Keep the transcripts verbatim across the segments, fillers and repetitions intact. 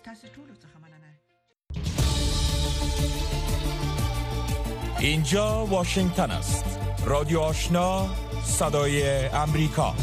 تاسو ټول څخه مننه. اینجا واشنگتن است. رادیو آشنا، صدای امریکا.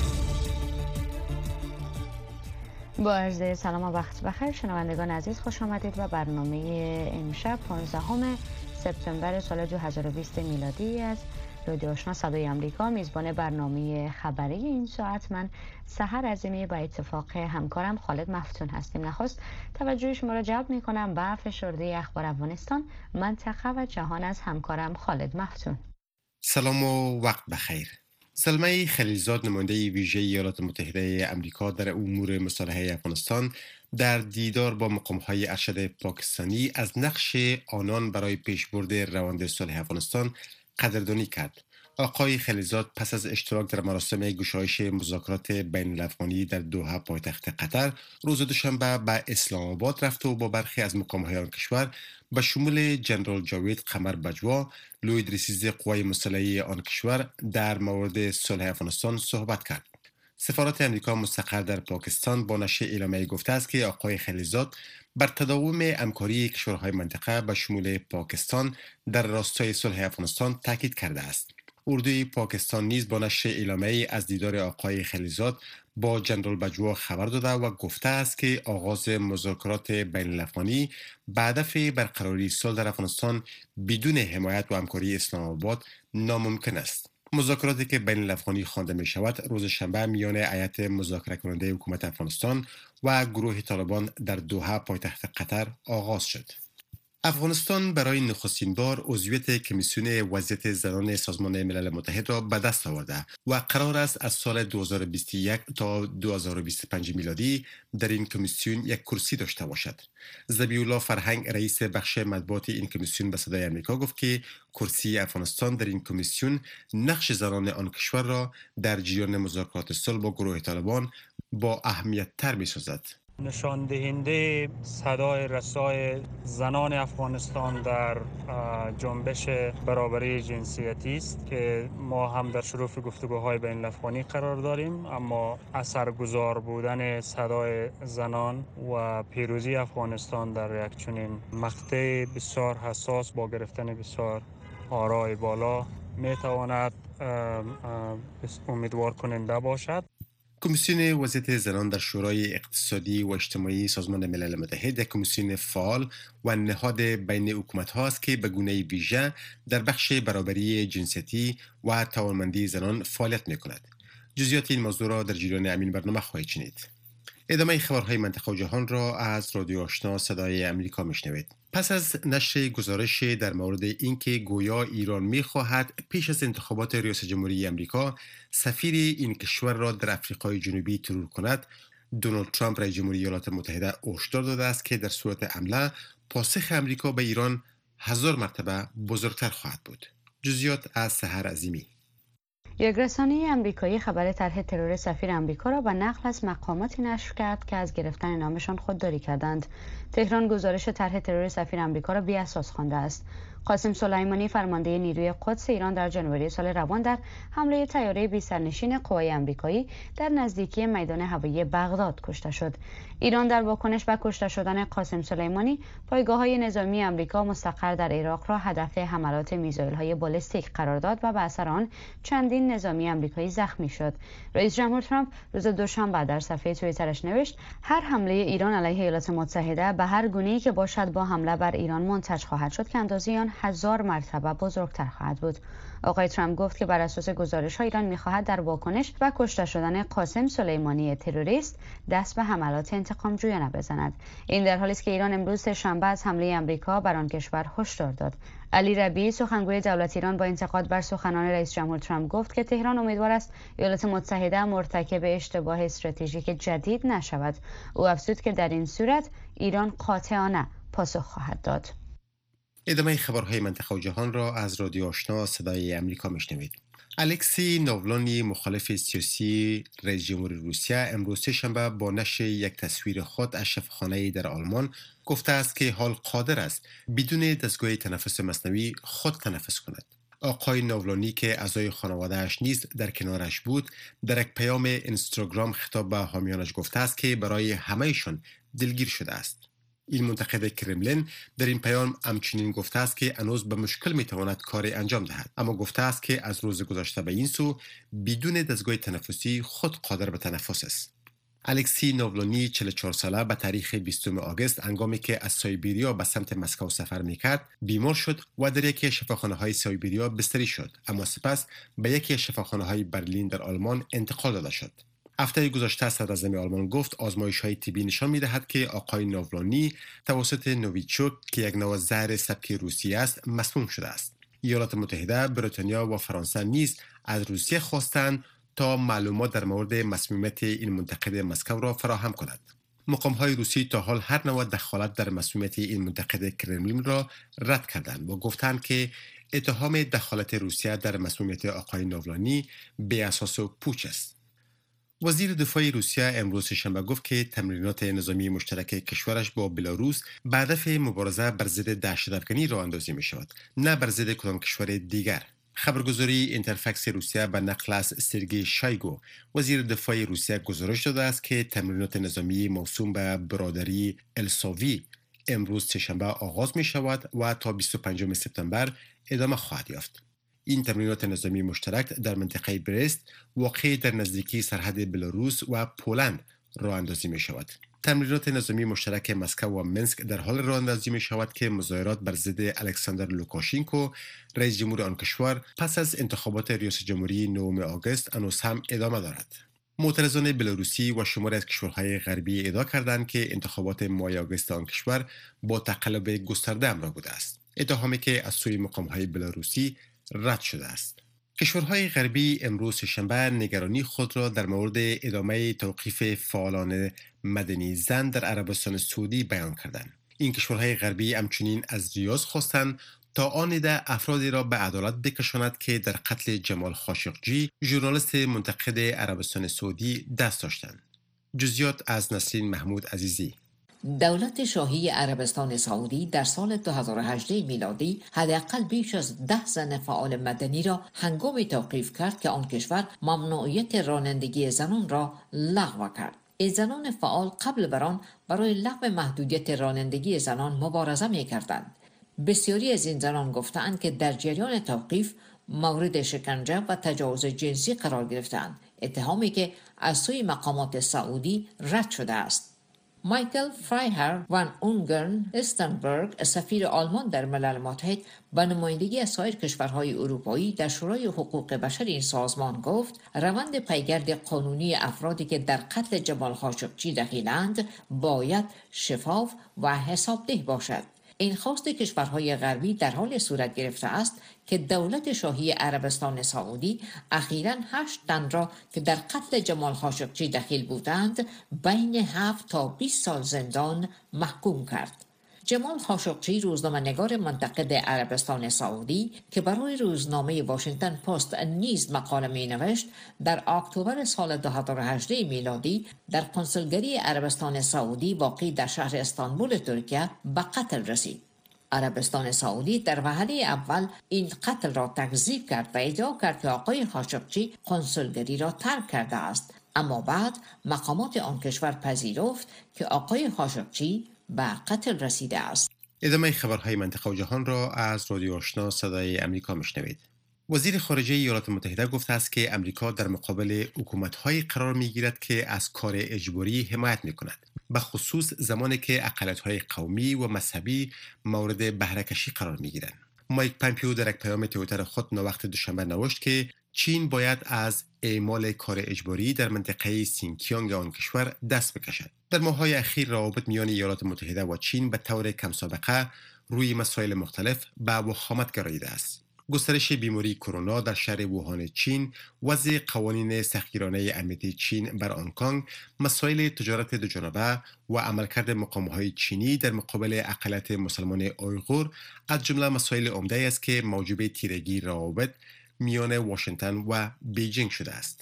با عرض سلام و وقت بخیر شنوندگان عزیز، خوش آمدید و برنامه امشب پانزدهم سپتامبر سال دو هزار و بیست میلادی از رادیو آشنا صدای امریکا. میزبان برنامه خبری این ساعت من سحر عظیمی با اتفاق همکارم خالد مفتون هستیم. نخست توجه شما را جلب می‌کنم به فشرده اخبار افغانستان، منطقه و جهان از همکارم خالد مفتون. سلام و وقت بخیر. سلمه خلیلزاد، نماینده ویژه ایالات متحده آمریکا در امور مصالحه افغانستان، در دیدار با مقام‌های ارشد پاکستانی از نقش آنان برای پیشبرد روند صلح افغانستان قدردانی کرد. آقای خلیلزاد پس از اشتراک در مراسم گشایش مذاکرات بین الافغانی در دوحه پایتخت قطر روز دوشنبه به اسلام آباد رفت و با برخی از مقام‌های آن کشور به شمول جنرال جاوید قمر بجوا، لوی رئیس قوای مسلحه آن کشور در مورد صلح افغانستان صحبت کرد. سفارت امریکا مستقر در پاکستان با نشر اعلامیه گفته است که آقای خلیلزاد بر تداوم همکاری کشورهای منطقه به شمول پاکستان در راستای صلح افغانستان تاکید کرده است. اردوی پاکستان نیز با نشر اعلامیه از دیدار آقای خلیلزاد با جنرال بجوا خبر داده و گفته است که آغاز مذاکرات بین الافغانی به هدف برقراری صلح در افغانستان بدون حمایت و همکاری اسلام آباد ناممکن است. مذاکراتی که بین الافغانی خوانده می شود روز شنبه میان هیئت مذاکره کننده حکومت افغانستان و گروه طالبان در دوحه پایتخت قطر آغاز شد. افغانستان برای نخستین بار عضویت کمیسیون وضعیت زنان سازمان ملل متحد را به دست آورده و قرار است از سال دو هزار و بیست و یک تا دو هزار و بیست و پنج میلادی در این کمیسیون یک کرسی داشته باشد. ذبیح الله فرهنگ، رئیس بخش مطبوعات این کمیسیون، به صدای آمریکا گفت که کرسی افغانستان در این کمیسیون نقش زنان آن کشور را در جریان مذاکرات صلح با گروه طالبان با اهمیت تر می سازد. نشان دهنده صدای رسای زنان افغانستان در جنبش برابری جنسیتی است که ما هم در شرف گفتگوهای بین الافغانی قرار داریم، اما اثرگذار بودن صدای زنان و پیروزی افغانستان در یک چنین مقطع بسیار حساس با گرفتن بسیار آرای بالا می تواند امیدوار کننده باشد. کمیسیون وضعیت زنان در شورای اقتصادی و اجتماعی سازمان ملل متحد یک کمیسیون فعال و نهاد بین حکومت‌ها است که به گونه ویژه در بخش برابری جنسیتی و توانمندی زنان فعالیت می‌کند. جزئیات این موضوع را در جریان همین برنامه خواهید شنید. ادامه خبرهای منطقه و جهان را از رادیو آشنا صدای امریکا میشنوید. پس از نشر گزارش در مورد اینکه گویا ایران می‌خواهد پیش از انتخابات ریاست جمهوری امریکا سفیر این کشور را در آفریقای جنوبی ترور کند، دونالد ترامپ رئیس جمهوری ایالات متحده هشدار داده است که در صورت حمله پاسخ امریکا به ایران هزار مرتبه بزرگتر خواهد بود. جزئیات از سحر عظیمی. یک رسانه آمریکایی خبر طرح ترور سفیر آمریکا را با نقل از مقاماتی نشر کرد که از گرفتن نامشان خودداری کردند. تهران گزارش طرح ترور سفیر آمریکا را بی‌اساس خوانده است. قاسم سلیمانی، فرمانده نیروی قدس ایران، در جنوری سال روان در حمله طیاره بی سرنشین قوای آمریکایی در نزدیکی میدان هوایی بغداد کشته شد. ایران در واکنش به کشته شدن قاسم سلیمانی، پایگاه‌های نظامی آمریکا مستقر در عراق را هدف حملات میزایل‌های بالستیک قرار داد و به اثر آن چندین نظامی آمریکایی زخمی شد. رئیس جمهور ترامپ روز دوشنبه در صفحه توییترش نوشت: هر حمله ایران علیه ایالات متحده به هر گونه‌ای که باشد با حمله بر ایران منتج خواهد شد که اندازه آن هزار مرتبه بزرگتر خواهد بود. آقای ترامپ گفت که بر اساس گزارش‌ها ایران می‌خواهد در واکنش به کشته شدن قاسم سلیمانی تروریست دست به حملات انتقام جویانه بزند. این در حالی است که ایران امروز شنبه از حمله آمریکا بر آن کشور هشدار داد. علی ربیعی، سخنگوی دولت ایران، با انتقاد بر سخنان رئیس جمهور ترامپ گفت که تهران امیدوار است ایالات متحده مرتکب اشتباه استراتژیک جدید نشود. او افزود که در این صورت ایران قاطعانه پاسخ خواهد داد. ادامه خبرهای منطقه و جهان را از رادیو آشنا صدای امریکا میشنوید. الکسی ناولانی، مخالف سیاسی رئیس جمهور روسیه، امروز سه‌شنبه با نشر یک تصویر خود از شفاخانه‌ای در آلمان گفته است که حال قادر است بدون دستگاه تنفس مصنوعی خود تنفس کند. آقای ناولانی که اعضای خانواده‌اش نیز در کنارش بود، در یک پیام اینستاگرام خطاب به حامیانش گفته است که برای همه‌شان دلگیر شده است. این منتقد کرملین در این پیام همچنین گفته است که هنوز به مشکل میتواند کاری انجام دهد، اما گفته است که از روز گذشته به این سو بدون دستگاه تنفسی خود قادر به تنفس است. الکسی ناولونی چهل و چهار ساله به تاریخ بیستم آگوست هنگامی که از سایبریا به سمت مسکو سفر میکرد بیمار شد و در یکی از شفاخانه‌های سایبریا بستری شد، اما سپس به یکی از شفاخانه‌های برلین در آلمان انتقال داده شد. هفته گذشته صدراعظم آلمان گفت آزمایش‌های طبی نشان می‌دهد که آقای ناولونی توسط نوویچوک که یک نوع زهر سبک روسی است مسموم شده است. ایالات متحده، بریتانیا و فرانسه نیز از روسیه خواستند تا معلومات در مورد مسمومیت این منتقد مسکو را فراهم کند. مقام‌های روسی تا حال هر نوع دخالت در مسمومیت این منتقد کرملین را رد کردند و گفتند که اتهام دخالت روسیه در مسمومیت آقای ناولونی بی اساس و پوچ است. وزیر دفاع روسیه امروز شنبه گفت که تمرینات نظامی مشترک کشورش با بلاروس به هدف مبارزه بر ضد دهشت‌افکنی راه اندازی می شود، نه بر ضد کدام کشور دیگر. خبرگزاری اینترفکس روسیه به نقل از سرگئی شایگو وزیر دفاع روسیه گزارش داده است که تمرینات نظامی موسوم به برادری الساوی امروز سه‌شنبه آغاز می شود و تا بیست و پنجم سپتامبر ادامه خواهد یافت. این تمرینات نظامی مشترک در منطقه برست واقع در نزدیکی سرحد بلاروس و پولند راه اندازی می شود. تمرینات نظامی مشترک مسکو و منسک در حال راه اندازی می شود که مظاهرات بر ضد الکساندر لوکاشنکو رئیس جمهور آن کشور پس از انتخابات ریاست جمهوری نهم آگوست هنوز هم ادامه دارد. معترضان بلاروسی و شماری از کشورهای غربی ادعا کردند که انتخابات ماه آگوست آن کشور با تقلب گسترده همراه بوده است، اتهامی که از سوی مقام‌های بلاروسی رد شده است. کشورهای غربی امروز شنبه نگرانی خود را در مورد ادامه توقیف فعالان مدنی زن در عربستان سعودی بیان کردند. این کشورهای غربی همچنین از ریاض خواستند تا آن ده افرادی را به عدالت بکشاند که در قتل جمال خاشقجی ژورنالیست منتقد عربستان سعودی دست داشتند. جزئیات از نسرین محمود عزیزی. دولت شاهی عربستان سعودی در سال دو هزار و هجده میلادی حداقل بیش از ده زن فعال مدنی را هنگامی توقیف کرد که آن کشور ممنوعیت رانندگی زنان را لغو کرد. این زنان فعال قبل بر آن برای لغو محدودیت رانندگی زنان مبارزه می کردند. بسیاری از این زنان گفتند که در جریان توقیف مورد شکنجه و تجاوز جنسی قرار گرفتند، اتهامی که از سوی مقامات سعودی رد شده است. مایکل فرایهر وان اونگرن استنبرگ سفیر آلمان در ملل متحد به نمایندگی از سایر کشورهای اروپایی در شورای حقوق بشر این سازمان گفت روند پیگرد قانونی افرادی که در قتل جمال خاشقجی دخیلند باید شفاف و حسابده باشد. این خواست کشورهای غربی در حال صورت گرفته است که دولت شاهی عربستان سعودی اخیراً هشت تن را که در قتل جمال خاشقجی دخیل بودند بین هفت تا بیست سال زندان محکوم کرد. جمال خاشقجی روزنامه‌نگار منتقد عربستان سعودی که برای روزنامه واشنگتن پست نیز مقاله می‌نوشت در اکتبر سال دو هزار و هجده میلادی در کنسولگری عربستان سعودی واقع در شهر استانبول ترکیه به قتل رسید. عربستان سعودی در وهله اول این قتل را تکذیب کرد و ادعا کرد که آقای خاشقجی کنسولگری را ترک کرده است، اما بعد مقامات آن کشور پذیرفت که آقای خاشقجی به قتل رسیده است. ادامه خبرهای منطقه و جهان را از رادیو آشنا صدای امریکا میشنوید. وزیر خارجه ایالات متحده گفته است که امریکا در مقابل حکومت‌های قرار می‌گیرد که از کار اجباری حمایت می‌کند، به خصوص زمانی که اقلیت‌های قومی و مذهبی مورد بهره‌کشی قرار می‌گیرند. مایک پامپیو در یک پیام توییتر خود نوبت دوشنبه نوشت که چین باید از اعمال کار اجباری در منطقه سینکیانگ آن کشور دست بکشد. در ماه‌های اخیر روابط میان ایالات متحده و چین به طور کم سابقه روی مسائل مختلف به وخامت گراییده است. گسترش بیماری کرونا در شهر ووهان چین، وضع قوانین سختگیرانه امنیتی چین بر هنگ کنگ، مسائل تجارت دوجانبه و عملکرد مقام‌های چینی در مقابل اقلیت مسلمان اویغور از جمله مسائل عمده است که موجب تیرگی روابط میان واشنگتن و بیجینگ شده است.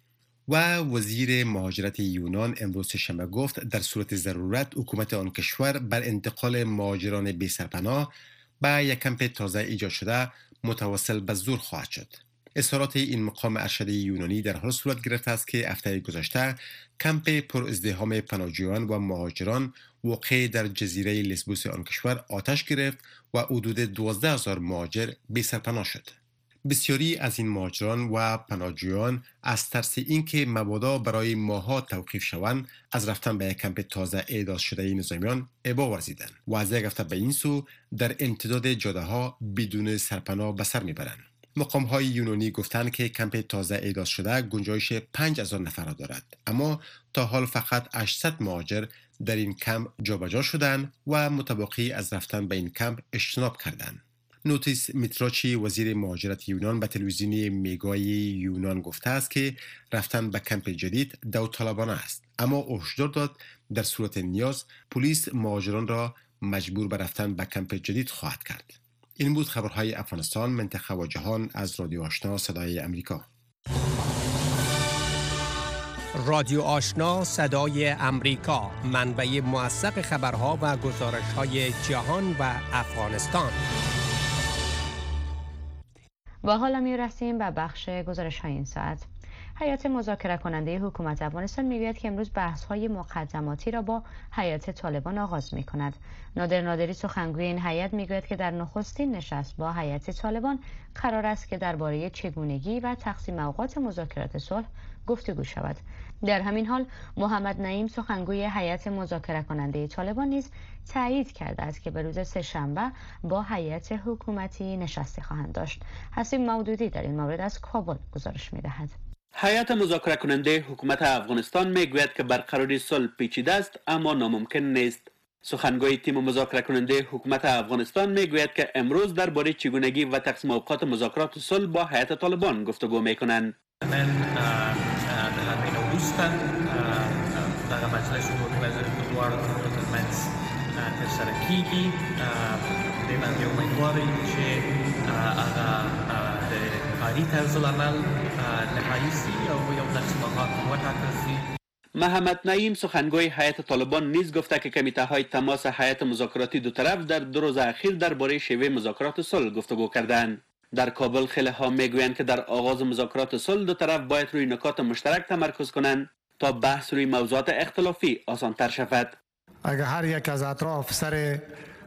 و وزیر مهاجرت یونان امروز شنبه گفت در صورت ضرورت حکومت آن کشور بر انتقال مهاجران بی سرپناه به یک کمپ تازه ایجاد شده متوسل به زور خواهد شد. اظهارات این مقام ارشد یونانی در حال صورت گرفته است که هفته گذشته کمپ پر ازدحام پناهجویان و مهاجران واقع در جزیره لسبوس آن کشور آتش گرفت و حدود دوازده هزار مهاجر بی سرپناه شد. بسیاری از این مهاجران و پناهجویان از ترس اینکه مبادا برای ماه‌ها توقیف شوند از رفتن به یک کمپ تازه اعداد شده نظامیان ابا ورزیدند و از یک هفته به این سو در امتداد جاده‌ها بدون سرپناه به سر میبرند. مقام‌های یونانی گفتند که کمپ تازه اعداد شده گنجایش پنج هزار نفر دارد، اما تا حال فقط هشتصد مهاجر در این کمپ جابجا شدند و متباقی از رفتن به این کمپ اجتناب کردند. نوتیس میتراچی وزیر مهاجرت یونان به تلویزیونی میگای یونان گفته است که رفتن به کمپ جدید داوطلبانه است، اما هشدار داد در صورت نیاز پلیس مهاجران را مجبور به رفتن به کمپ جدید خواهد کرد. این بود خبرهای افغانستان، منطقه و جهان از رادیو آشنا صدای امریکا. رادیو آشنا صدای امریکا، منبع موثق خبرها و گزارش‌های جهان و افغانستان. و حالا می رسیم به بخش گزارش های این ساعت. هیئت مذاکره کننده حکومت افغانستان میگوید که امروز بحث های مقدماتی را با هیئت طالبان آغاز می کند. نادر نادری سخنگوی این هیئت میگوید که در نخستین نشست با هیئت طالبان قرار است که درباره چگونگی و تقسیم اوقات مذاکرات صلح گفتگو شود. در همین حال محمد نعیم سخنگوی هیئت مذاکره کننده طالبان نیز تایید کرده است که به روز سه‌شنبه با هیئت حکومتی نشستی خواهند داشت. حسین مودودی در این مورد از کابل گزارش می‌دهد. هیئت مذاکره کننده حکومت افغانستان میگوید که برقراری صلح پیچیده است اما ناممکن نیست. سخنگوی تیم مذاکره کننده حکومت افغانستان میگوید که امروز درباره چگونگی و تقسیم اوقات مذاکرات صلح با هیئت طالبان گفتگو میکنند. وروسته دغه مجلس عمومي وزیر د دواړو طرفونو ترمنځ ترسره کیږي. دې باندې امیدوار یم چې هغه د کاري طرز العمل نهایي سي او یو تقسیم اوقات وټاکل سي. محمد نعیم سخنگوی هیئت طالبان نیز گفته که کمیته های تماس هیئت مذاکراتی دو طرف در دو روز اخیر درباره شیوه مذاکرات صلح گفتگو کردند. در کابل خیلی ها میگویند که در آغاز مذاکرات صلح دو طرف باید روی نکات مشترک تمرکز کنند تا بحث روی موضوعات اختلافی آسان‌تر شود. اگر هر یک از اطراف سر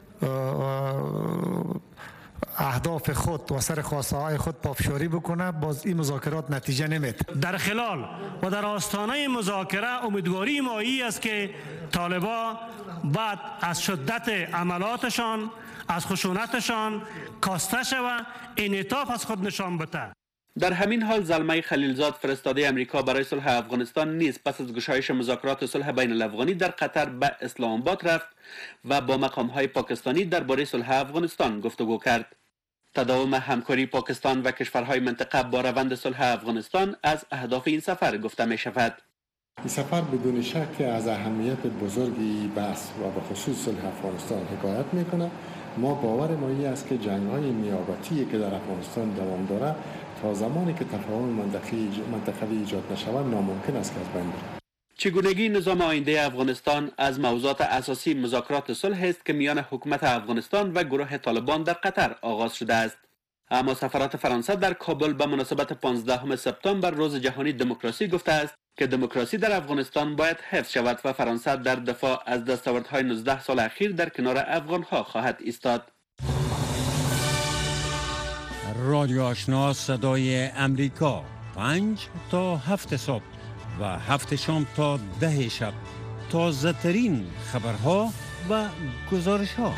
اهداف خود و سر خواسته های خود پافشاری بکنه، باز این مذاکرات نتیجه نمیده. در خلال و در آستانه مذاکره امیدواری ما این است که طالبان بعد از شدت عملاتشان، از خشونتشان کاسته شود، انعطاف از خود نشان بده. در همین حال زلمه خلیلزاد فرستاده امریکا برای صلح افغانستان نیز پس از گشایش مذاکرات صلح بین الافغانی در قطر به اسلام آباد رفت و با مقام‌های پاکستانی درباره صلح افغانستان گفتگو کرد. تداوم همکاری پاکستان و کشورهای منطقه با روند صلح افغانستان از اهداف این سفر گفته می شود. این سفر بدون شک از اهمیت بزرگی بحث و به خصوص صلح افغانستان حکایت میکنه. ما باور ما این است که جنگ‌های نیابتی که در افغانستان دوام داره تا زمانی که تفاهم منطقی منطقوی ایجاد نشود ناممکن است که از بین بره. چگونگی نظام آینده افغانستان از موضوعات اساسی مذاکرات صلح است که میان حکومت افغانستان و گروه طالبان در قطر آغاز شده است. اما سفارت فرانسه در کابل به مناسبت پانزدهم سپتامبر روز جهانی دموکراسی گفته است که دموکراسی در افغانستان باید حفظ شود و فرانسه در دفاع از دستاوردهای نوزده سال اخیر در کنار افغانها خواهد ایستاد. رادیو آشنا صدای امریکا، پنج تا هفت صبح و هفت شام تا ده شب، تازه ترین خبرها و گزارش ها.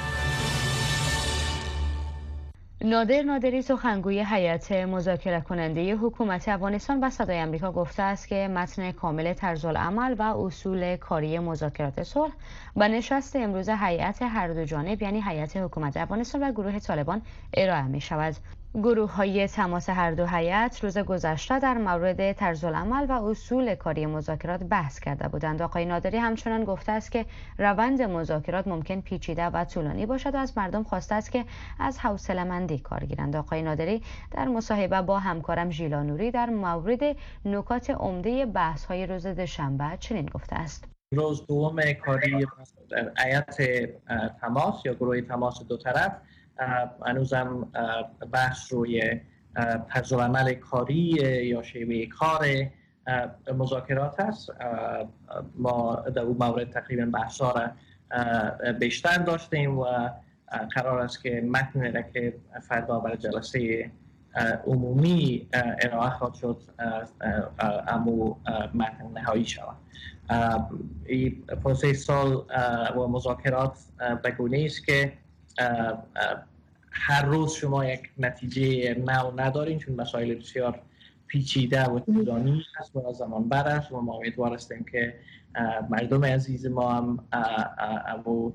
نادر نادری سخنگوی هیئت مذاکره کننده حکومت افغانستان به صدای امریکا گفته است که متن کامل طرزالعمل و اصول کاری مذاکرات صلح به نشست امروز هیئت هر دو جانب یعنی هیئت حکومت افغانستان و گروه طالبان ارائه می شود. گروه های تماس هر دو هیئت روز گذشته در مورد طرزالعمل و اصول کاری مذاکرات بحث کرده بودند. آقای نادری همچنان گفته است که روند مذاکرات ممکن پیچیده و طولانی باشد و از مردم خواسته است که از حوصله‌مندی کار گیرند. آقای نادری در مصاحبه با همکارم ژیلا نوری در مورد نکات عمده بحث های روز دوشنبه چنین گفته است. روز دوم کاری هیئت تماس یا گروه تماس دو طرف هنوزم بحث روی طرزالعمل کاری یا شیوه کار مذاکرات است. ما در اون مورد تقریبا بحثا را بیشتر داشتیم و قرار است که متن را که فردا برای جلسه عمومی ارائه خواهد شد امو متن نهایی شود. این پروسه سال و مذاکرات به گونه است که هر روز شما یک نتیجه نو ندارین، چون مسائل بسیار پیچیده و طولانی است و زمان بر است و ما امیدوار هستیم که مردم عزیز ما هم امو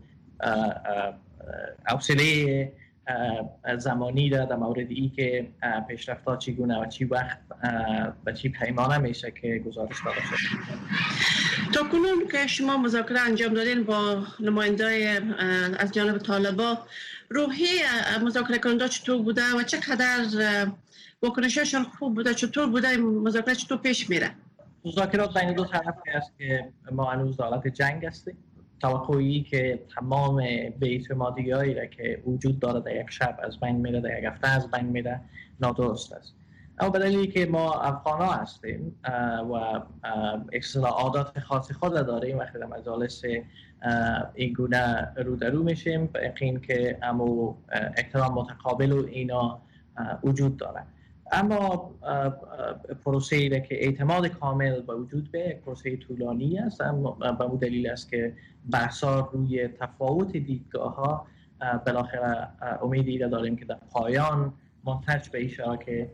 حوصله زمانی را در مورد ای که پیشرفت‌ها چگونه و چی وقت و چی پیمانه میشه که گزارش داده شد. تا کنون که شما مذاکره انجام دادین با نمایندای از جانب طالبان، روحی مذاکره کننده چطور بوده و چقدر واکنششون خوب بوده؟ چطور بوده مذاکره، چطور پیش میره؟ مذاکرات بین دو طرف است که ما هنوز در حالت جنگ هستیم. توقعی که تمام بی‌اعتمادی‌هایی را که وجود داره در یک شب از بین میره، در یک هفته از بین میره، نادرست است. اما به دلیلی که ما افغان‌ها هستیم و اصطلاح عادات خاص خود داریم، وقتی در مجالس این گونه رو در رو میشیم به یقین که امو احترام متقابل و اینا وجود داره. اما پروسه‌ای را که اعتماد کامل به وجود به یک پروسه طولانی است، اما به اون دلیل است که بحث‌ها روی تفاوت دیدگاه‌ها بالاخره امیدی را داریم که در پایان منتج به اشاره که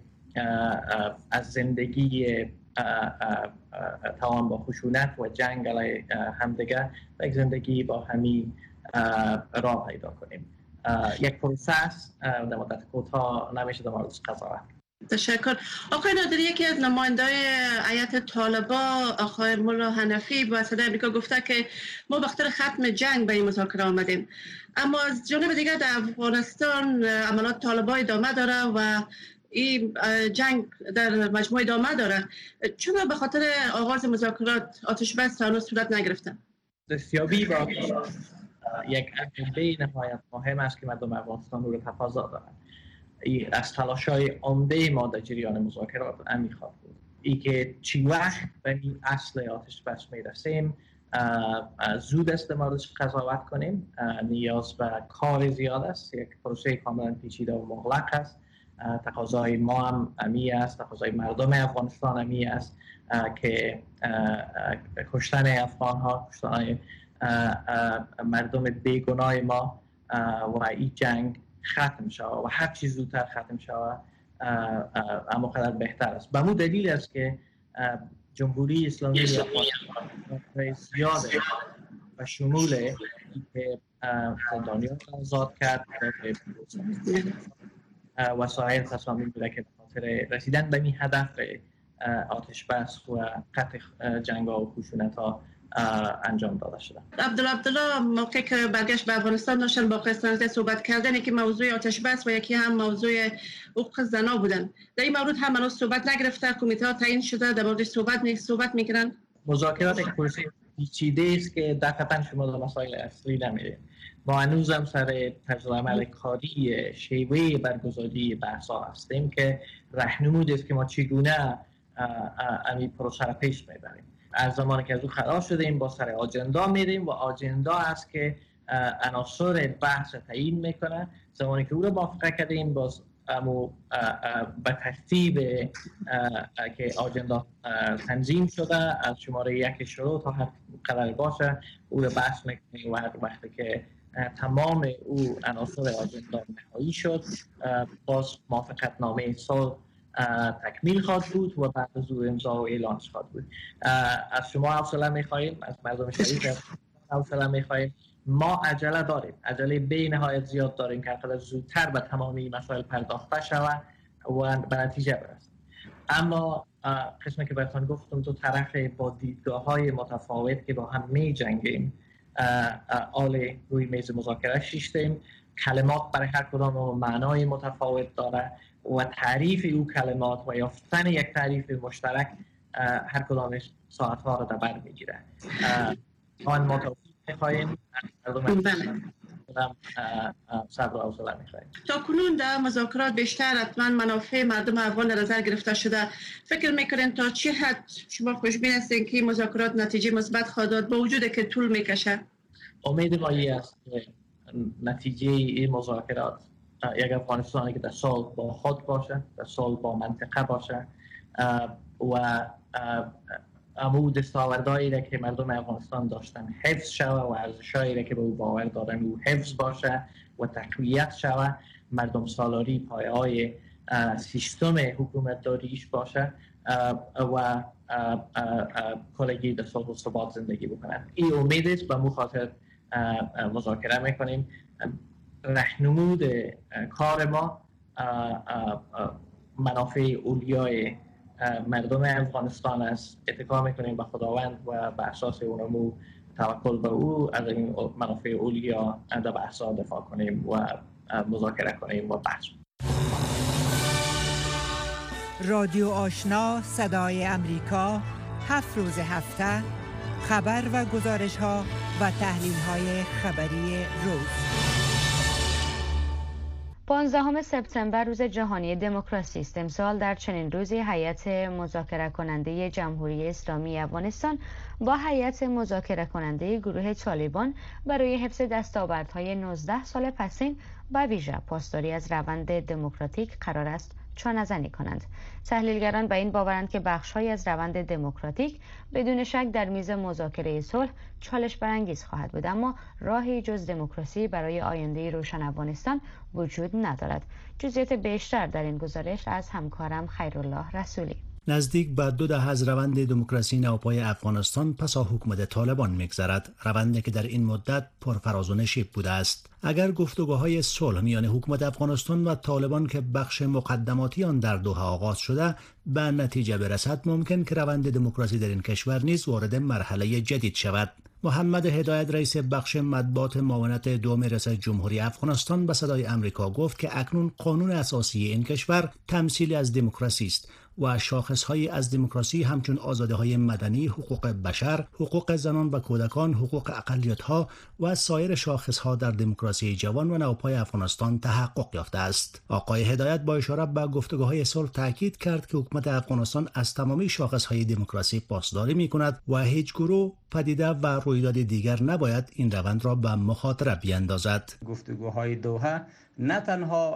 از زندگی تمام با خشونت و جنگ علیه همدیگر و یک زندگی با همین راه پیدا کنیم. یک پروسس در مدت کوتاه نمیشه در موردش قضاوت. تشکر. آقای نادری، یکی از نمایندای هیئت طالبان آقای ملا حنفی با صدای آمریکا گفته که ما به خاطر ختم جنگ به این مذاکره آمدیم، اما از جانب دیگر در افغانستان عملیات طالبان ادامه داره و این جنگ در مجموعه ادامه داره. چرا به خاطر آغاز مذاکرات آتش بس هنوز صورت نگرفته؟ دستیابی با یک اجنده نهایت مهم است که مردم افغانستان رو تقاضا دارند. از تلاش‌های عمده ما در جریان مذاکرات همین خواهد بود. ای که چی وقت به این اصل آتش بس میرسیم زود است موردش قضاوت کنیم. نیاز به کار زیاد است، یک پروسه کاملا پیچیده و مغلق است. تقاضای ما هم امی است، تقاضای مردم افغانستان امی است که کشتن افغان‌ها، کشتن مردم بیگناه ما و این جنگ ختم شود و هر چیز زودتر ختم شود اما قدر بهتر است. به همون دلیل است که جمهوری اسلامی زیاده و شمول که زندانیان آزاد کرد و سایر تصامیم بوده که خاطر رسیدن به این هدف آتش بس و قطع جنگ ها و خشونت ها انجام داده شده. عبدالله عبدالله موقعی که برگشت به افغانستان داشتن با قسطنطین صحبت کردن که موضوع آتش بس و یکی هم موضوع حقوق زنا بودن. در این مورد هم هنوز صحبت نگرفته، کمیته ها تعیین شده در موردش صحبت می صحبت میکنن. مذاکرات یک پروسه پیچیده است که دقیقاً شما در مسائل اصلی نمیرید. ما هنوز هم سر طرز عمل کاری شیوه برگزاری بحث‌ها هستیم که راهنمود است که ما چگونه این پروسه را پیش میبریم. از زمانی که از او خلاص شدیم با سر آجندا میریم و آجندا است که عناصر بحث تعیین میکنه. زمانی که او را موافقه کردیم باز امو به ترتیب که آجندا تنظیم شده از شماره یک شروع تا هر قرار باشه او را بحث میکنیم و هر وقتی که تمام او عناصر آجندا نهایی شد باز موافقت نامه صلح تکمیل خواهد بود و بعد از او امضا و اعلانش خواهد بود. از شما حوصله میخواهیم، از مردم شریف حوصله میخواهیم. ما عجله داریم، عجله به نهایت زیاد داریم که هرقدر زودتر به تمامی مسائل پرداخته شود و به نتیجه برسیم. اما قسمی که براتون گفتم دو طرف با دیدگاه های متفاوت که با هم می جنگیم آل روی میز مذاکره شیشتیم. کلمات برای هر کدام معنای متفاوت داره و تعریف او کلمات و یافتن یک تعریف مشترک هر کدامش ساعتها را در بر میگیره. آن ما توفیق میخواهیم صبر و حوصله میخواهیم. تا کنون در مذاکرات بیشتر حتما منافع مردم افغان در نظر گرفته شده. فکر میکنین تا چه حد شما خوشبین هستین که مذاکرات نتیجه مثبت خواهد داد با وجود که طول میکشه؟ امید ما است که نتیجه این مذاکرات یک افغانستانی که در سال با خود باشه، در سال با منطقه باشه و امو دستاوردهایی را که مردم افغانستان داشتن حفظ شود و ارزشهایی را که به او باور دارن او حفظ باشه و تقویت شود. مردم سالاری پایه‌های سیستم حکومت داریش باشه و کلگی در صلح و ثبات زندگی بکنن. این امید است، به مو خاطر مذاکره میکنیم. رهنمود کار ما منافع اولیای مردم افغانستان است. اتکا میکنیم به خداوند و به اساس اونمو توکل به او از این منافع اولیا در بحثا دفاع کنیم و مذاکره کنیم و بحث. رادیو آشنا صدای امریکا، هفت روز هفته خبر و گزارش ها و تحلیل های خبری روز. پانزدهم سپتامبر روز جهانی دموکراسی است. امسال در چنین روزی هیئت مذاکره کننده جمهوری اسلامی افغانستان با هیئت مذاکره کننده گروه طالبان برای حفظ دستاوردهای نوزده سال پسین و ویژه پاسداری از روند دموکراتیک قرار است چانه‌زنی کنند. تحلیلگران به این باورند که بخش‌هایی از روند دموکراتیک بدون شک در میز مذاکره صلح چالش برانگیز خواهد بود، اما راهی جز دموکراسی برای آینده روشن افغانستان وجود ندارد. جزئیات بیشتر در این گزارش از همکارم خیرالله رسولی. نزدیک به دو دهه از روند دموکراسی نوپای افغانستان پس از حکومت طالبان می‌گذرد، روندی که در این مدت پرفراز و نشیب بوده است. اگر گفتگوهای صلح میان حکومت افغانستان و طالبان که بخش مقدماتی آن در دوحه آغاز شده به نتیجه برسد، ممکن که روند دموکراسی در این کشور نیز وارد مرحله جدید شود. محمد هدایت رئیس بخش مطبوعات معاونت دوم رئیس جمهوری افغانستان به صدای امریکا گفت که اکنون قانون اساسی این کشور تمثیلی از دموکراسی است و شاخص‌هایی از دموکراسی همچون آزادی‌های مدنی، حقوق بشر، حقوق زنان و کودکان، حقوق اقلیت‌ها و سایر شاخص‌ها در دموکراسی جوان و نوپای افغانستان تحقق یافته است. آقای هدایت با اشاره به گفتگوهای صلح تاکید کرد که حکومت افغانستان از تمامی شاخص‌های دموکراسی پاسداری می‌کند و هیچ گروه، پدیده و رویداد دیگر نباید این روند را به مخاطره بیاندازد. گفتگوهای دوحه نه تنها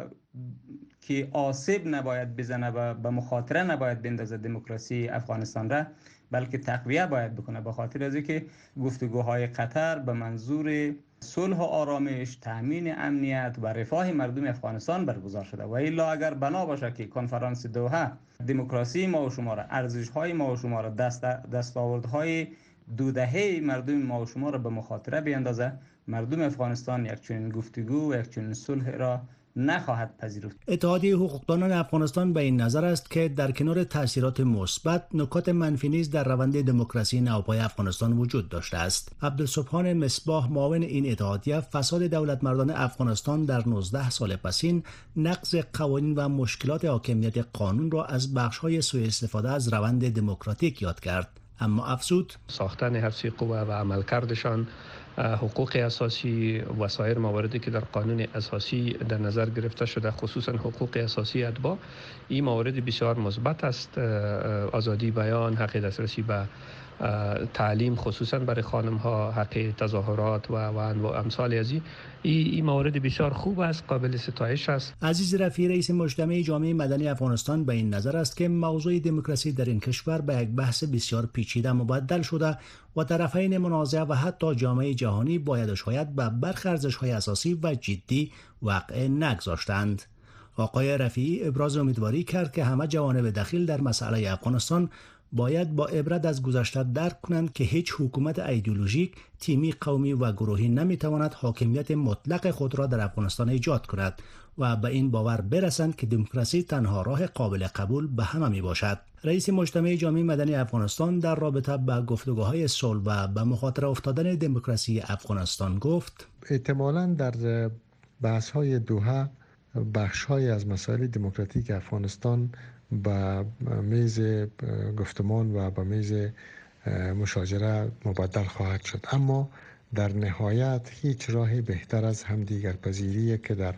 که آسیب نباید بزنه و به مخاطره نباید بندازه دموکراسی افغانستان را، بلکه تقویه باید بکنه، به خاطر از اینکه گفتگوهای قطر به منظور صلح و آرامش، تامین امنیت و رفاه مردم افغانستان برگزار شده و الا اگر بنا باشه که کنفرانس دوحه دموکراسی ما و شما را، ارزش‌های ما و شما را، دست دستاوردهای دو دهه مردم ما و شما را به مخاطره بیاندازه، مردم افغانستان یک چنین گفتگو و یک چنین صلح را نخواهد پذیرفت. اتحادیه حقوقدانان افغانستان به این نظر است که در کنار تاثیرات مثبت، نکات منفی نیز در روند دموکراسی نوپای افغانستان وجود داشته است. عبدالسبحان مصباح، معاون این اتحادیه، فساد دولت مردان افغانستان در نوزده سال پسین، نقض قوانین و مشکلات حاکمیت قانون را از بخش‌های سوء استفاده از روند دموکراتیک یاد کرد. اما افزود ساختن حفظ قوه و عملکردشان، حقوق اساسی و سایر مواردی که در قانون اساسی در نظر گرفته شده، خصوصا حقوق اساسی اتباع، این موارد بسیار مثبت است. آزادی بیان، حق دسترسی به تعلیم خصوصا برای خانم ها، حق تظاهرات و و امثال از این این موارد بسیار خوب است، قابل ستایش است. عزیز رفیع، رئیس مجتمع جامعه مدنی افغانستان، به این نظر است که موضوع دموکراسی در این کشور به یک بحث بسیار پیچیده مبدل شده و طرفین منازعه و حتی جامعه جهانی باید شاید به برخی ارزش‌های اساسی و جدی وقع نگذاشتند. آقای رفیعی ابراز امیدواری کرد که همه جوانب دخیل در مسئله افغانستان باید با عبرت از گذشته درک کنند که هیچ حکومت ایدئولوژیک، تیمی، قومی و گروهی نمیتواند حاکمیت مطلق خود را در افغانستان ایجاد کند و به این باور برسند که دموکراسی تنها راه قابل قبول به همه می باشد. رئیس مجتمع جامعه مدنی افغانستان در رابطه با گفتگوهای صلح و به مخاطره افتادن دموکراسی افغانستان گفت: احتمالاً در بحث‌های دوحه بخش‌های از مسائل دموکراتیک افغانستان به میز گفتمان و به میز مشاجره مبدل خواهد شد، اما در نهایت هیچ راهی بهتر از همدیگر پذیری که در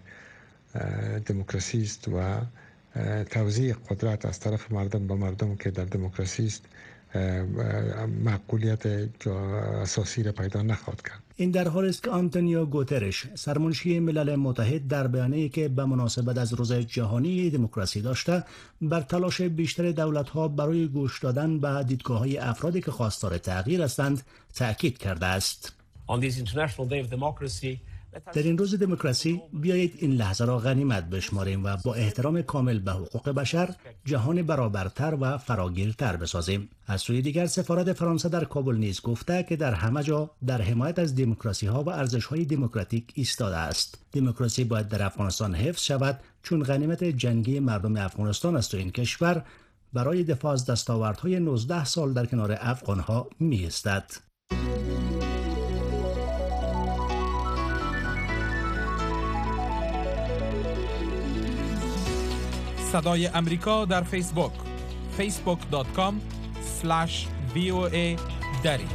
دموکراسی است و توزیع قدرت از طرف مردم به مردم که در دموکراسی است معقولیت اساسی را پیدا نخواهد کرد. این در حالی است که آنتونیو گوترش سرمنشی ملل متحد در بیانیه‌ای که به مناسبت از روز جهانی دموکراسی داشته بر تلاش بیشتر دولت‌ها برای گوش دادن به دیدگاه‌های افرادی که خواستار تغییر هستند تأکید کرده است. در این روز دموکراسی بیایید این لحظه را غنیمت بشماریم و با احترام کامل به حقوق بشر جهان برابرتر و فراگیرتر بسازیم. از سوی دیگر سفارت فرانسه در کابل نیز گفته که در همه جا در حمایت از دموکراسی ها و ارزش های دموکراتیک ایستاده است. دموکراسی باید در افغانستان حفظ شود چون غنیمت جنگی مردم افغانستان است و این کشور برای دفاع از دستاوردهای نوزده سال در کنار افغان ها می ایستد. صدای امریکا در فیسبوک فیسبوک دات کام اسلش وی او ای دری.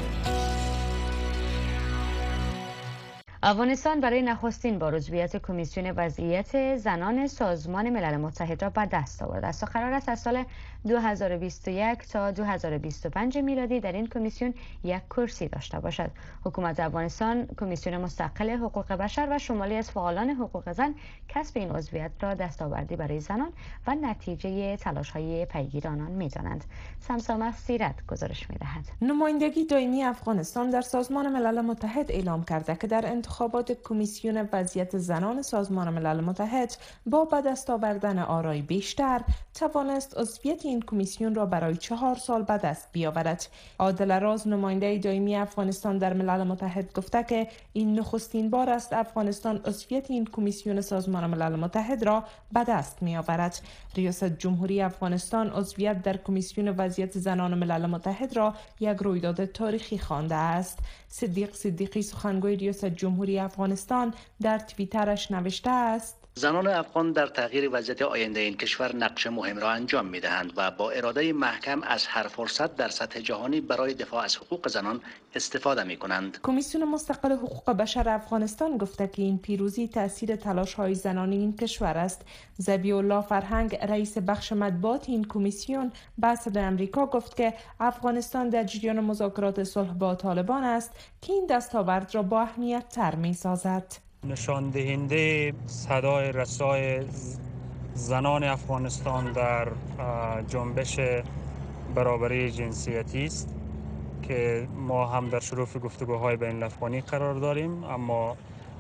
افغانستان برای نخستین بار عضویت کمیسیون وضعیت زنان سازمان ملل متحد را به دست آورده است و قرار است از سال دو هزار و بیست و یک تا دو هزار و بیست و پنج میلادی در این کمیسیون یک کرسی داشته باشد. حکومت افغانستان کمیسیون مستقل حقوق بشر و شمالی از فعالان حقوق زن کسب این عضویت را دستاوردی برای زنان و نتیجه تلاش‌های پیگیر آنان می‌دانند. سمسامه سیرت گزارش می‌دهد. نمایندگی دائمی افغانستان در سازمان ملل متحد اعلام کرده که در انتخابات کمیسیون وضعیت زنان سازمان ملل متحد با به دست آوردن آرای بیشتر توانست عضویت این کمیسیون را برای چهار سال به دست بیاورد. عادل راز نماینده دائمی افغانستان در ملل متحد گفته که این نخستین بار است افغانستان عضویت این کمیسیون سازمان ملل متحد را به دست می‌آورد. ریاست جمهوری افغانستان عضویت در کمیسیون وضعیت زنان ملل متحد را یک رویداد تاریخی خوانده است. صدیق صدیقی سخنگوی ریاست جمهوری افغانستان در توییترش نوشته است: زنان افغان در تغییر وضعیت آینده این کشور نقش مهم را انجام می‌دهند و با اراده محکم از هر فرصت در سطح جهانی برای دفاع از حقوق زنان استفاده می‌کنند. کمیسیون مستقل حقوق بشر افغانستان گفته که این پیروزی تأثیر تلاش‌های زنانی این کشور است. ذبیح الله فرهنگ رئیس بخش مطبوعات این کمیسیون به صدای آمریکا گفت که افغانستان در جریان مذاکرات صلح با طالبان است که این دستاورد را با اهمیت تر می‌سازد. نشان دهنده صدای رسای زنان افغانستان در جنبش برابری جنسیتی است که ما هم در شرف گفتگوهای بین الافغانی قرار داریم، اما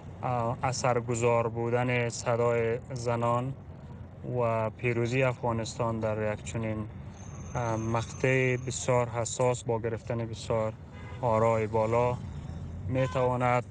اثرگذار بودن صدای زنان و پیروزی افغانستان در یک چنین مقطع بسیار حساس با گرفتن بسیار آرای بالا می تواند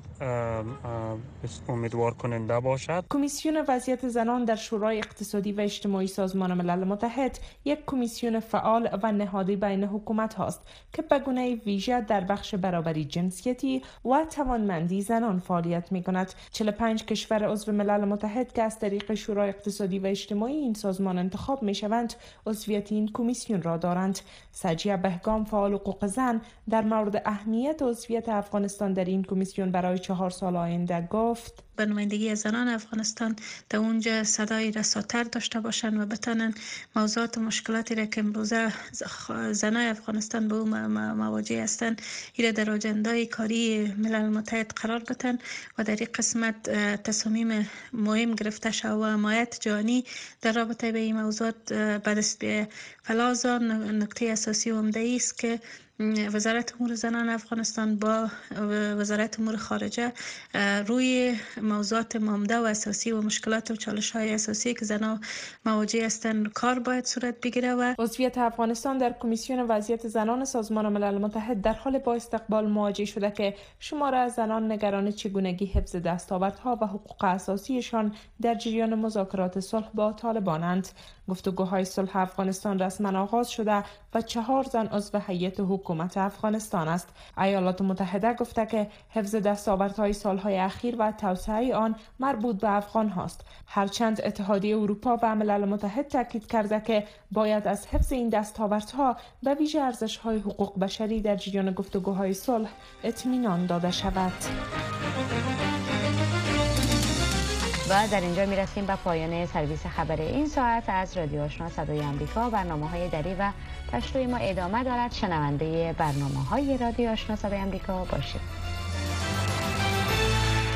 امیدوار کننده باشد. کمیسیون وضعیت زنان در شورای اقتصادی و اجتماعی سازمان ملل متحد یک کمیسیون فعال و نهادی بین حکومت هاست که به گونه ویژه در بخش برابری جنسیتی و توانمندی زنان فعالیت می کند. چهل و پنج کشور عضو ملل متحد که از طریق شورای اقتصادی و اجتماعی این سازمان انتخاب می شوند عضویت این کمیسیون را دارند. سجیه بهگام فعال حقوق زن در مورد اهمیت عضویت افغانستان در این کمیسیون برای چهار سال آینده گفت: به نمایندگی زنان افغانستان در اونجا صدای رساتر داشته باشند و بتانن موضوعات و مشکلاتی را که امروزه زنای افغانستان به اون مواجه هستند ایره در اجندای کاری ملل متحد قرار بدن و در این قسمت تصامیم مهم گرفته شد و حمایت جهانی در رابطه به این موضوعات به دست بیاید. فلازا نکته اساسی و عمده است که وزارت امور زنان افغانستان با وزارت امور خارجه روی موضوعات عمده و اساسی و مشکلات و چالش‌های اساسی که زنان مواجه هستند کار باید صورت بگیره. و عضویت افغانستان در کمیسیون وضعیت زنان سازمان ملل متحد در حال با استقبال مواجه شده که شمار از زنان نگران چگونگی حفظ دستاوردها و حقوق اساسیشان در جریان مذاکرات صلح با طالبانند. گفتگوهای صلح افغانستان رسما آغاز شده و چهار زن عضو هیئت حکومت افغانستان است. ایالات متحده گفته که حفظ دستاوردهای سالهای اخیر و توسعه آن مربوط به افغان هاست. هرچند اتحادیه اروپا و ملل متحد تاکید کرده که باید از حفظ این دستاوردها به ویژه ارزش‌های حقوق بشری در جریان گفتگوهای صلح اطمینان داده شود. و در اینجا میرسیم به پایان سرویس خبر این ساعت از رادیو آشنا صدای آمریکا. برنامه‌های دری و پشتوی ما ادامه دارد. شنونده برنامه‌های رادیو آشنا صدای آمریکا باشید.